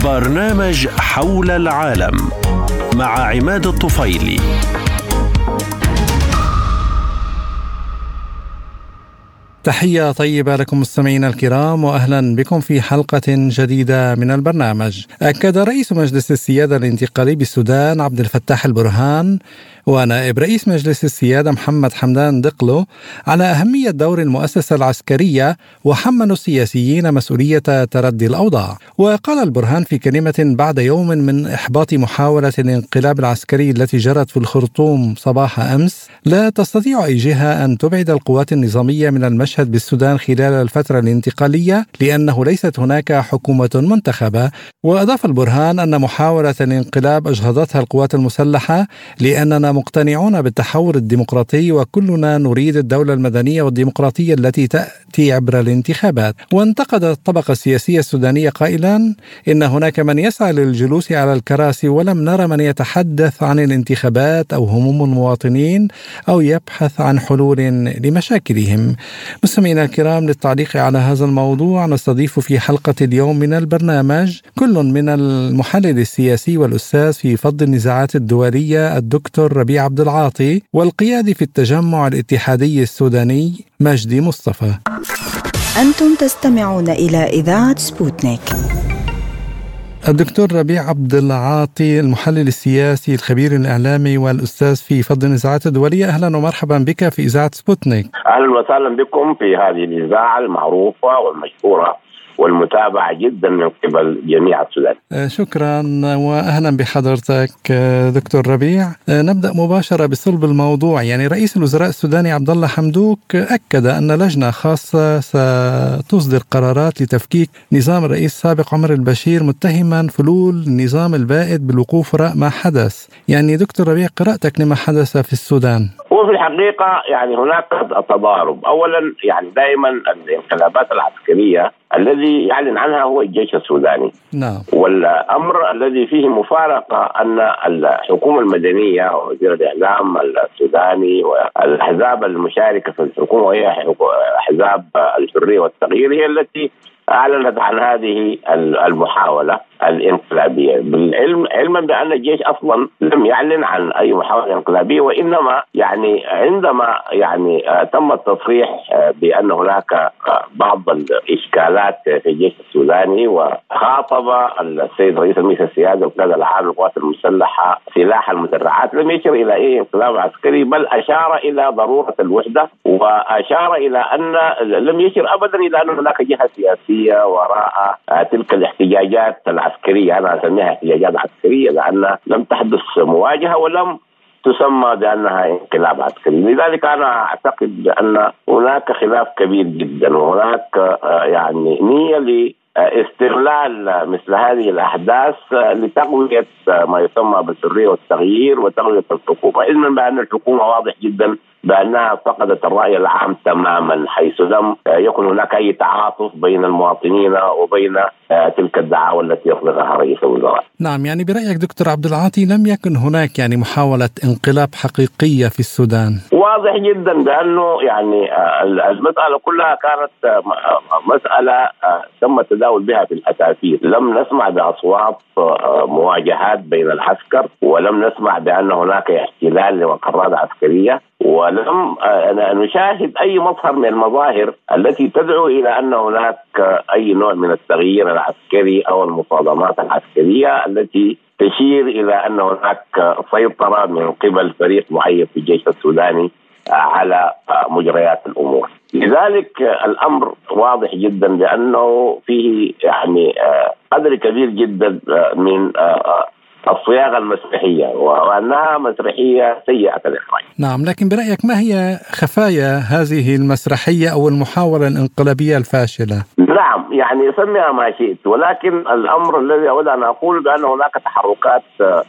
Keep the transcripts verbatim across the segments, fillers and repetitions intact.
برنامج حول العالم مع عماد الطفيلي. تحية طيبة لكم مستمعينا الكرام، وأهلا بكم في حلقة جديدة من البرنامج. أكد رئيس مجلس السيادة الانتقالي بالسودان عبد الفتاح البرهان ونائب رئيس مجلس السيادة محمد حمدان دقلو على أهمية دور المؤسسة العسكرية، وحملوا السياسيين مسؤولية تردي الأوضاع. وقال البرهان في كلمة بعد يوم من إحباط محاولة الانقلاب العسكري التي جرت في الخرطوم صباح أمس: لا تستطيع أي جهة أن تبعد القوات النظامية من المشهد بالسودان خلال الفترة الانتقالية، لأنه ليست هناك حكومة منتخبة. وأضاف البرهان أن محاولة الانقلاب أجهضتها القوات المسلحة، لأننا مقتنعون بالتحول الديمقراطي وكلنا نريد الدولة المدنية والديمقراطية التي تأتي عبر الانتخابات. وانتقد الطبقة السياسية السودانية قائلا إن هناك من يسعى للجلوس على الكراسي، ولم نرى من يتحدث عن الانتخابات أو هموم المواطنين أو يبحث عن حلول لمشاكلهم. مستمعينا الكرام، للتعليق على هذا الموضوع نستضيف في حلقة اليوم من البرنامج كل من المحلل السياسي والأستاذ في فض النزاعات الدولية الدكتور ربيع عبد العاطي، والقيادي في التجمع الاتحادي السوداني مجدي مصطفى. أنتم تستمعون إلى إذاعة سبوتنيك. الدكتور ربيع عبد العاطي، المحلل السياسي الخبير الإعلامي والأستاذ في فض النزاعات الدولية، أهلا ومرحبا بك في إذاعة سبوتنيك. أهلا وسهلا بكم في هذه الإذاعة المعروفة والمشهورة والمتابعة جدا من قبل جميع السودان. شكرا وأهلا بحضرتك دكتور ربيع. نبدأ مباشرة بصلب الموضوع. يعني رئيس الوزراء السوداني عبد الله حمدوك أكد أن لجنة خاصة ستصدر قرارات لتفكيك نظام الرئيس السابق عمر البشير، متهما فلول النظام البائد بالوقوف وراء ما حدث. يعني دكتور ربيع، قراءتك لما حدث في السودان؟ هو في الحقيقة يعني هناك تضارب. أولا يعني دائما الانقلابات العسكرية الذي يعلن عنها هو الجيش السوداني. نعم. والأمر الذي فيه مفارقة أن الحكومة المدنية ووزير الإعلام السوداني والأحزاب المشاركة في الحكومة وهي أحزاب الحرية والتغيير هي التي أعلنت عن هذه المحاولة الانقلابية، بالعلم علما بأن الجيش أصلا لم يعلن عن أي محاولة انقلابية، وإنما يعني عندما يعني تم التصريح بأن هناك بعض الإشكالات في الجيش السوداني، وخاطب السيد رئيس مجلس السيادة القيادة العام للقوات المسلحة سلاح المدرعات، لم يشر إلى أي انقلاب عسكري، بل أشار إلى ضرورة الوحدة، وأشار إلى أن لم يشر أبدا إلى أن هناك جهة سياسية وراء تلك الاحتجاجات العسكرية. أنا أسميها احتجاجات عسكرية لأن لم تحدث مواجهة ولم تسمى بأنها انقلاب عسكري. لذلك أنا أعتقد بأن هناك خلاف كبير جدا، وهناك يعني نية لاستغلال مثل هذه الأحداث لتقوية ما يسمى بالحرية والتغيير وتقوية الحكومة، علما بأن الحكومة واضح جدا بأنها فقدت الرأي العام تماما، حيث لم يكن هناك أي تعاطف بين المواطنين وبين تلك الدعاوى التي يطلقها رئيس الوزراء. نعم، يعني برأيك دكتور عبد العاطي لم يكن هناك يعني محاولة انقلاب حقيقية في السودان؟ واضح جدا بأنه يعني المسألة كلها كانت مسألة تم التداول بها في الأساسير. لم نسمع بأصوات مواجهات بين العسكر، ولم نسمع بأن هناك احتلال لمقرات عسكرية، ولم نشاهد أي مظهر من المظاهر التي تدعو إلى أن هناك أي نوع من التغيير العسكري أو المصادمات العسكرية التي تشير إلى أن هناك سيطرة من قبل فريق معين في الجيش السوداني على مجريات الأمور. لذلك الأمر واضح جدا بأنه فيه يعني قدر كبير جدا من الصياغة المسرحية، وأنها مسرحية سيئة الإخراج. نعم، لكن برأيك ما هي خفايا هذه المسرحية أو المحاولة الانقلابية الفاشلة؟ نعم، يعني سميها ما شئت، ولكن الأمر الذي أود أن أقول بأن هناك تحركات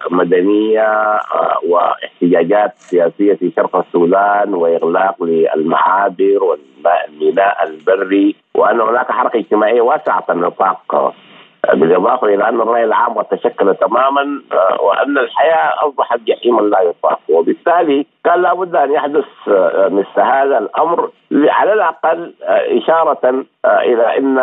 مدنية واحتجاجات سياسية في شرق السودان، وإغلاق للمعابر والميناء البري، وأن هناك حركة اجتماعية واسعة النطاق بالإضافة إلى أن الرأي العام قد تشكل تماما وأن الحياة أصبحت جحيما لا يطاق، وبالتالي كان لابد أن يحدث مثل هذا الأمر على الأقل إشارة إلى أن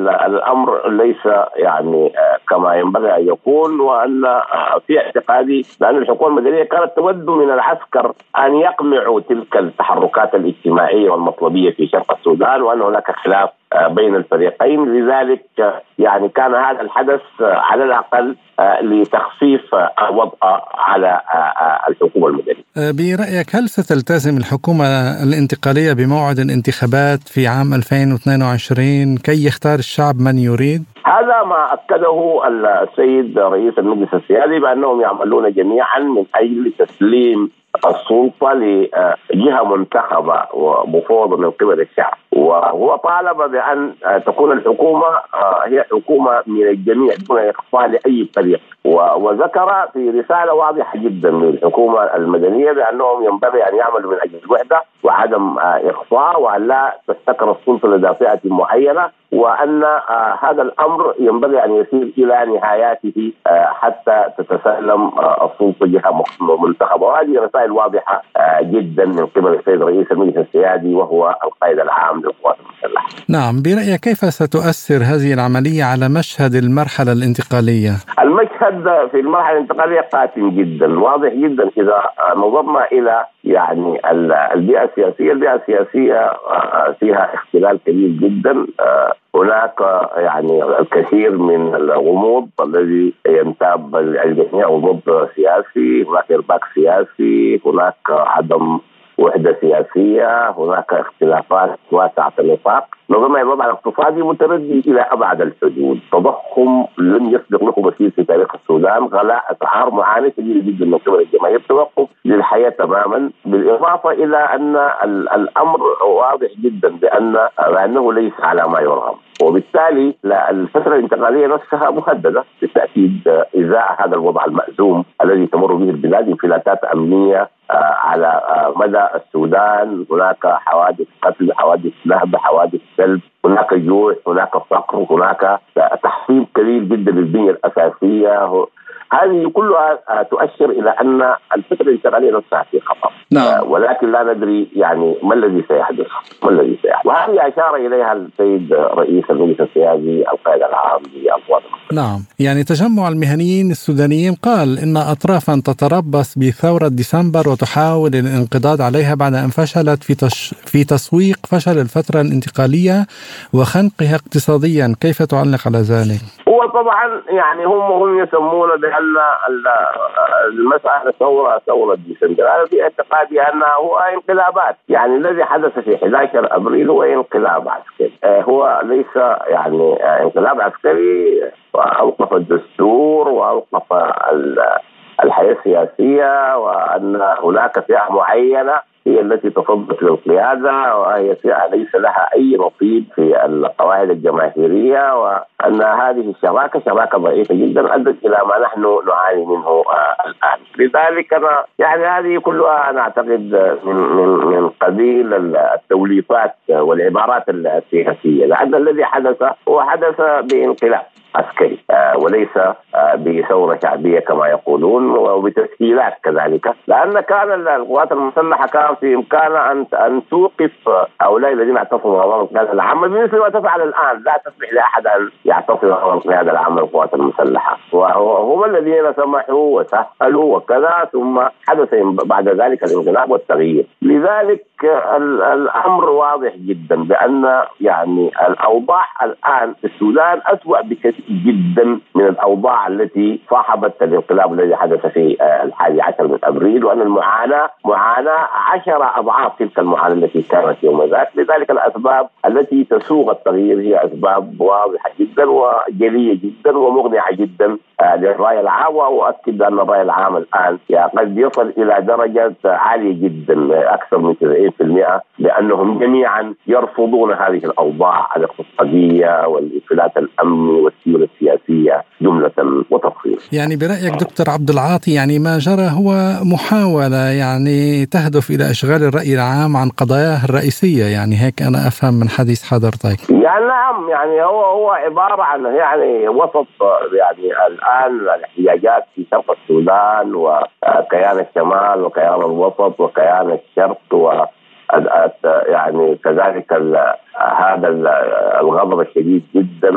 الأمر ليس يعني كما ينبغي أن يكون، وأن في اعتقادي بأن الحكومة المدنية كانت تود من العسكر أن يقمعوا تلك التحركات الاجتماعية والمطلبية في شرق السودان، وأن هناك خلاف بين الفريقين. لذلك يعني كان هذا الحدث على الأقل لتخفيف الوضع على الحكومة المدنية. برأيك هل ستلتزم الحكومة الانتقالية بموعد الانتخابات في عام ألفين واثنين وعشرين كي يختار الشعب من يريد؟ هذا ما أكده السيد رئيس المجلس السيادي بأنهم يعملون جميعا من أجل تسليم السلطة لجهة منتخبة ومفوضة من قبل الشعب، وهو طالب بأن تكون الحكومة هي حكومة من الجميع دون إخفاء لأي فريق، وذكر في رسالة واضحة جدا للحكومة المدنية بأنهم ينبغي أن يعملوا من أجل الوحدة وعدم إخفاء، وأن لا تستقر السلطة لدى فئة معينة، وأن هذا الأمر ينبغي أن يسير إلى نهاياته حتى تتسلم السلطة جهة منتخبة. وهذه رسائل واضحة جدا من قبل السيد رئيس المجلس السيادي وهو القائد العام للقوات المسلحة. نعم، برأيك كيف ستؤثر هذه العملية على مشهد المرحلة الانتقالية؟ المشهد في المرحلة الانتقالية قاتم جدا، واضح جدا إذا نظرنا إلى يعني البيئة السياسية. البيئة السياسية فيها اختلال كبير جدا، هناك يعني الكثير من الغموض الذي ينتاب الجميع، غموض سياسي، هناك إرباك سياسي، هناك عدم وحدة سياسية، هناك اختلافات واسعة النطاق. نظرنا الوضع الاقتصادي متردي إلى أبعد الحدود، تضخم لم يسبق له مثيل في تاريخ السودان، غلاء أسعار معاناة شديدة جدا من قبل الجماهير، توقف للحياة تماما، بالإضافة إلى أن الأمر واضح جدا بأن بأنه ليس على ما يرام، وبالتالي الفترة الانتقالية نفسها مهددة بالتأكيد إزاء هذا الوضع المأزوم الذي تمر به البلاد، انفلاتات أمنية على مدى السودان، هناك حوادث قتل، حوادث نهب، حوادث سلب، هناك جوع، هناك فقر، هناك تحصيل كبير جدا للبنية الأساسية. هذه كلها تؤشر إلى أن الفترة الانتقالية نفسها في خطر. نعم. ولكن لا ندري يعني ما الذي سيحدث ما الذي سيحدث وهذه أشار إليها السيد رئيس المجلس السيادي القائد العام للقوات المسلحة. نعم، يعني تجمع المهنيين السودانيين قال إن أطرافا تتربص بثورة ديسمبر وتحاول الانقضاض عليها بعد أن فشلت في تش... في تسويق فشل الفترة الانتقالية وخنقها اقتصاديا. كيف تعلق على ذلك؟ هو طبعا يعني هم هم يسمون بأن المسألة ثورة ثورة ديسمبر، هذا في اعتقادي أنه هو انقلابات، يعني الذي حدث في أحد عشر أبريل هو انقلاب عسكري، هو ليس يعني انقلاب عسكري وأوقف الدستور وأوقف الحياة السياسية، وأن هناك فئة معينة هي التي تصدت للقيادة، وهي فئة ليس لها أي نصيب في القواعد الجماهيرية، وأن هذه الشراكة شراكة ضعيفة جدا أدت إلى ما نحن نعاني منه الآن. لذلك أنا يعني هذه كلها أنا أعتقد من من من قبيل التوليفات والعبارات السياسية، لأن الذي حدث هو حدث بانقلاب عسكري وليس بثورة شعبية كما يقولون، وبتسهيلات كذلك، لأن كان القوات المسلحة كان في إمكانها أن أن توقف هؤلاء الذين اعتصموا أمام القيادة العامة بمثل ما تفعل الآن. لا تسمح لأحد أن يعتصم أمام القيادة العامة للقوات المسلحة، وهم الذين سمحوا وسهلوا وكذا، ثم حدث بعد ذلك الانقلاب والتغيير. لذلك الأمر واضح جدا بأن يعني الأوضاع الآن في السودان أسوأ بكثير جدا من الأوضاع التي صاحبت الانقلاب الذي حدث في الحادي عشر من أبريل، وأن المعاناة معاناة عشر أضعاف تلك المعاناة التي كانت يوم ذاك. لذلك الأسباب التي تسوغ التغيير هي أسباب واضحة جدا وجلية جدا ومقنعة جدا للرأي العام، وأؤكد أن الرأي العام الآن قد يصل إلى درجة عالية جدا أكثر من تسعين بالمئة لأنهم جميعا يرفضون هذه الأوضاع الاقتصادية والانفلات الأمني والسياسي السيولة السياسية جملة وتفصيلا. يعني برأيك دكتور عبد العاطي، يعني ما جرى هو محاولة يعني تهدف إلى إشغال الرأي العام عن قضاياه الرئيسية، يعني هيك أنا أفهم من حديث حضرتك. يعني نعم، يعني هو هو عبارة عن يعني وسط، يعني الآن الاحتياجات في شرق السودان وكيان الشمال وكيان الوسط وكيان الشرق و يعني كذلك هذا الغضب الشديد جدا،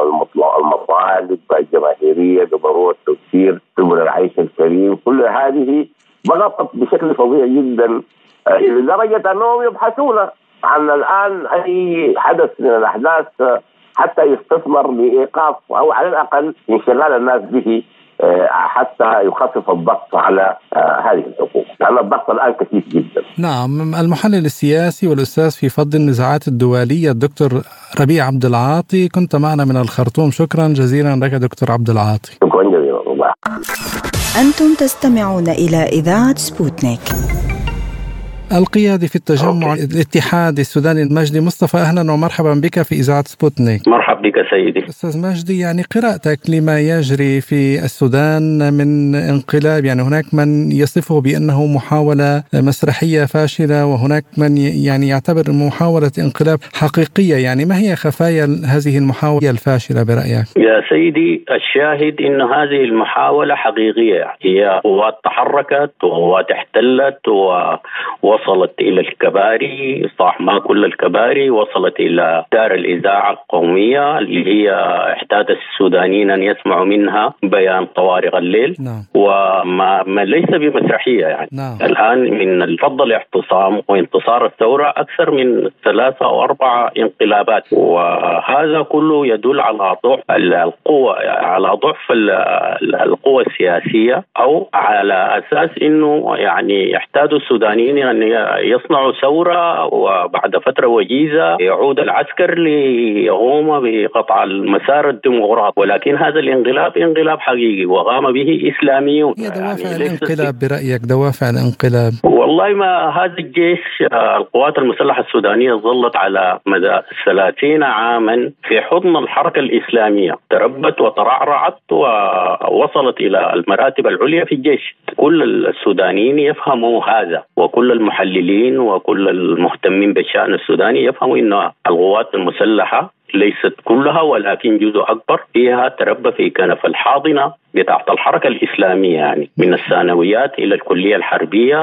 المطالب الجماهيرية بضرورة تسيير سبل العيش الكريم، كل هذه ضغطت بشكل فظيع جدا لدرجة أنهم يبحثون عن الآن أي حدث من الأحداث حتى يستثمر لإيقاف أو على الأقل انشغال الناس به حتى يخفف الضغط على هذه الحقوق، لأن الضغط الآن كثير جدا. نعم، المحلل السياسي والأستاذ في فض النزاعات الدولية الدكتور ربيع عبد العاطي، كنت معنا من الخرطوم. شكرا جزيلا لك دكتور عبد العاطي. شكرا جزيلا. الله. أنتم تستمعون إلى إذاعة سبوتنيك. القيادي في التجمع الاتحادي السوداني المجدي مصطفى، أهلا ومرحبا بك في إذاعة سبوتنيك. مرحبا بك سيدي. أستاذ مجدي، يعني قراءتك لما يجري في السودان من انقلاب، يعني هناك من يصفه بأنه محاولة مسرحية فاشلة وهناك من يعني يعتبر محاولة انقلاب حقيقية، يعني ما هي خفايا هذه المحاولة الفاشلة برأيك؟ يا سيدي، الشاهد أن هذه المحاولة حقيقية، هي قوات تحركت وقوات احتلت و وصلت إلى الكباري، صح ما كل الكباري، وصلت إلى دار الإذاعة القومية اللي هي احتاج السودانيين أن يسمعوا منها بيان طوارق الليل. نعم. وما ما ليس بمسرحية يعني. نعم. الآن من الفضل اعتصام وانتصار الثورة أكثر من ثلاثة أو أربعة انقلابات، وهذا كله يدل على ضعف القوة، على ضعف القوة السياسية، أو على أساس إنه يعني يحتاج السودانيين أن يصنعوا ثورة وبعد فترة وجيزة يعود العسكر ليقوم بقطع المسار الديمقراطي. ولكن هذا الانقلاب انقلاب حقيقي وقام به إسلاميون. هي دوافع يعني الانقلاب برأيك؟ دوافع الانقلاب والله ما هذا الجيش، القوات المسلحة السودانية ظلت على مدى ثلاثين عاما في حضن الحركة الإسلامية، تربت وترعرعت ووصلت إلى المراتب العليا في الجيش. كل السودانيين يفهموا هذا، وكل المحللين وكل المهتمين بالشأن السوداني يفهموا أن القوات المسلحة ليست كلها ولكن جزء أكبر فيها تربى في كنف الحاضنة بتاعت الحركة الإسلامية، يعني من الثانويات إلى الكلية الحربية،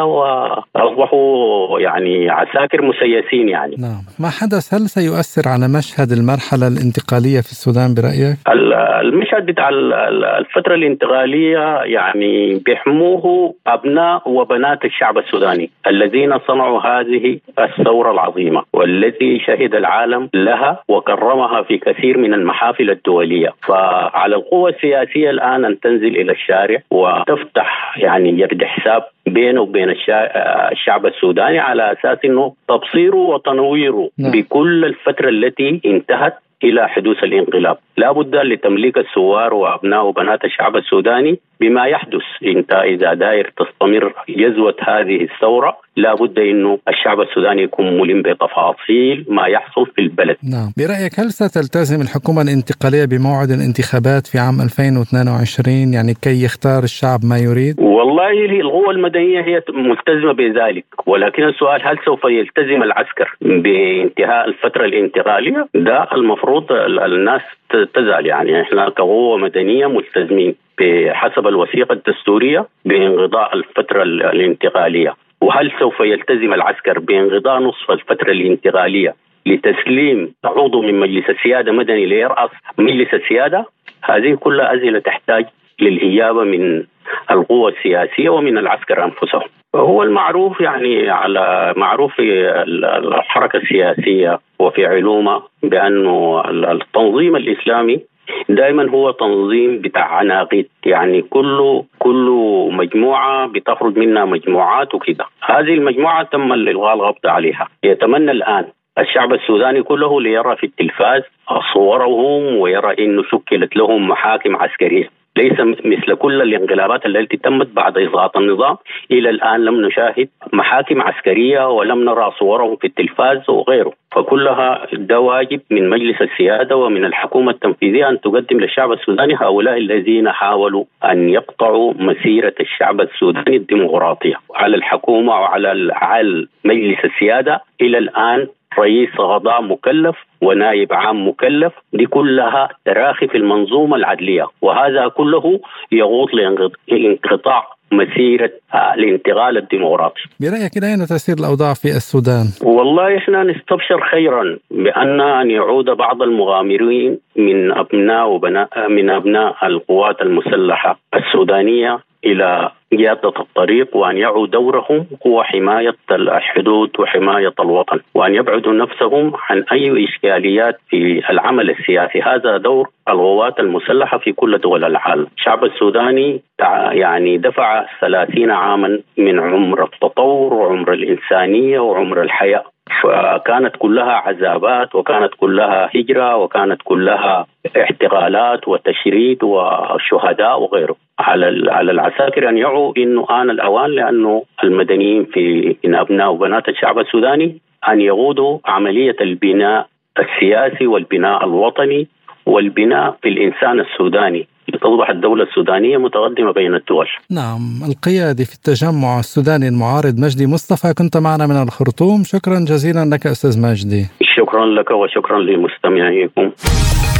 وأصبحوا يعني عساكر مسيسين يعني. نعم. ما حدث هل سيؤثر على مشهد المرحلة الانتقالية في السودان برأيك؟ المشهد بتاع الفترة الانتقالية يعني بيحموه أبناء وبنات الشعب السوداني الذين صنعوا هذه الثورة العظيمة والتي شهد العالم لها وكرمها في كثير من المحافل الدولية. فعلى القوة السياسية الآن أن تنزل إلى الشارع وتفتح يعني يرد حساب بينه وبين الشعب السوداني على أساس أنه تبصيره وتنويره نعم. بكل الفترة التي انتهت إلى حدوث الانقلاب. لا بد لتمليك الثوار وأبناء وبنات الشعب السوداني بما يحدث. انت إذا داير تستمر جزوة هذه الثورة لا بد إنه الشعب السوداني يكون ملم بتفاصيل ما يحصل في البلد. نعم. برأيك هل ستلتزم الحكومة الانتقالية بموعد الانتخابات في عام ألفين واثنين وعشرين يعني كي يختار الشعب ما يريد؟ والله القوى المدنية هي ملتزمة بذلك، ولكن السؤال هل سوف يلتزم العسكر بانتهاء الفترة الانتقالية؟ ده المفروض الناس تزال، يعني احنا كقوة مدنية ملتزمين بحسب الوثيقة الدستورية بانقضاء الفترة الانتقالية. وهل سوف يلتزم العسكر بانقضاء نصف الفترة الانتقالية لتسليم عضو من مجلس السيادة مدني ليرأس مجلس السيادة؟ هذه كلها أسئلة تحتاج للإجابة من القوى السياسية ومن العسكر أنفسهم. هو المعروف يعني على معروف في الحركة السياسية وفي علومها بأنه التنظيم الإسلامي دائما هو تنظيم بتاع عناقيد، يعني كل كل مجموعة بتخرج منها مجموعات وكده. هذه المجموعة تم الإلغاء القبض عليها. يتمنى الآن الشعب السوداني كله ليرى في التلفاز صورهم ويرى إنه شكلت لهم محاكم عسكرية ليس مثل كل الانقلابات التي تمت بعد إسقاط النظام. إلى الآن لم نشاهد محاكم عسكرية ولم نرى صورهم في التلفاز وغيره. فكلها ده واجب من مجلس السيادة ومن الحكومة التنفيذية أن تقدم للشعب السوداني هؤلاء الذين حاولوا أن يقطعوا مسيرة الشعب السوداني الديمقراطية. على الحكومة وعلى على مجلس السيادة إلى الآن رئيس قضاء مكلف ونائب عام مكلف، دي كلها تراخي في المنظومة العدلية، وهذا كله يغوط لانقطاع مسيرة الانتقال الديمقراطي. برأيك إلى أين تسير الأوضاع في السودان؟ والله إحنا نستبشر خيرا بأن أن يعود بعض المغامرين من أبناء وبناء من أبناء القوات المسلحة السودانية إلى قيادة الطريق، وأن يعوا دورهم هو حماية الحدود وحماية الوطن، وأن يبعدوا نفسهم عن أي إشكاليات في العمل السياسي. هذا دور القوات المسلحة في كل دول العالم. الشعب السوداني يعني دفع ثلاثين عاما من عمر التطور وعمر الإنسانية وعمر الحياة، فكانت كلها عذابات وكانت كلها هجرة وكانت كلها احتغالات وتشريد وشهداء وغيره. على على العساكر أن يعوا إنه آن الأوان، لأنه المدنيين في من أبناء وبنات الشعب السوداني أن يقودوا عملية البناء السياسي والبناء الوطني والبناء في الإنسان السوداني لتصبح الدولة السودانية متقدمة بين الدول. نعم، القيادي في التجمع السوداني المعارض مجدي مصطفى، كنت معنا من الخرطوم. شكرا جزيلا لك أستاذ مجدي. شكرا لك وشكرا لمستمعيكم.